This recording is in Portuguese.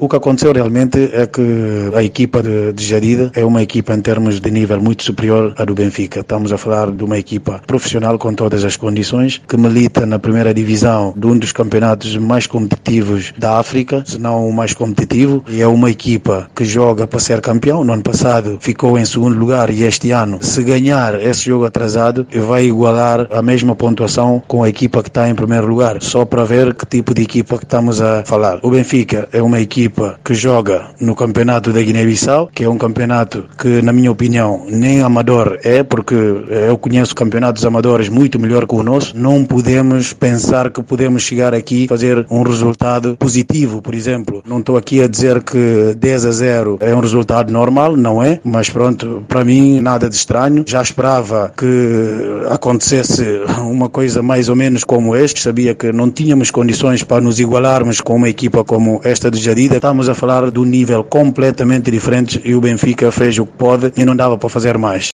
O que aconteceu realmente é que a equipa de Jarida é uma equipa em termos de nível muito superior à do Benfica. Estamos a falar de uma equipa profissional com todas as condições, que milita na primeira divisão de um dos campeonatos mais competitivos da África, se não o mais competitivo, e é uma equipa que joga para ser campeão. No ano passado ficou em segundo lugar e este ano, se ganhar esse jogo atrasado, vai igualar a mesma pontuação com a equipa que está em primeiro lugar, só para ver que tipo de equipa que estamos a falar. O Benfica é uma equipa que joga no campeonato da Guiné-Bissau, que é um campeonato que, na minha opinião, nem amador é, porque eu conheço campeonatos amadores muito melhor que o nosso. Não podemos pensar que podemos chegar aqui e fazer um resultado positivo, por exemplo. Não estou aqui a dizer que 10-0 é um resultado normal, não é? Mas pronto, para mim nada de estranho. Já esperava que acontecesse uma coisa mais ou menos como este. Sabia que não tínhamos condições para nos igualarmos com uma equipa como esta de Jarida. Estamos a falar de um nível completamente diferente e o Benfica fez o que pode e não dava para fazer mais.